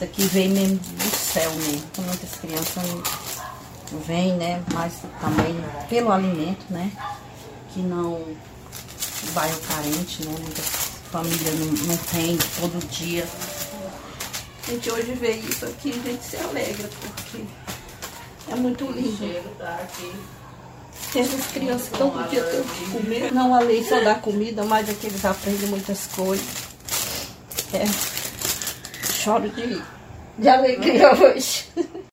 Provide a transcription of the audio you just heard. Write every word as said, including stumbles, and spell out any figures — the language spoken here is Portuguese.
Isso aqui vem mesmo do céu mesmo. Muitas crianças vêm, né? Mas também pelo alimento, né? Que não... O bairro carente, né? Muitas famílias não, não tem todo dia. A gente hoje vê isso aqui, a gente se alegra, porque é muito lindo. Essas crianças todo dia têm que comer. Não a lei só dá comida, mas é que eles aprendem muitas coisas. É. Choro de, de alegria hoje.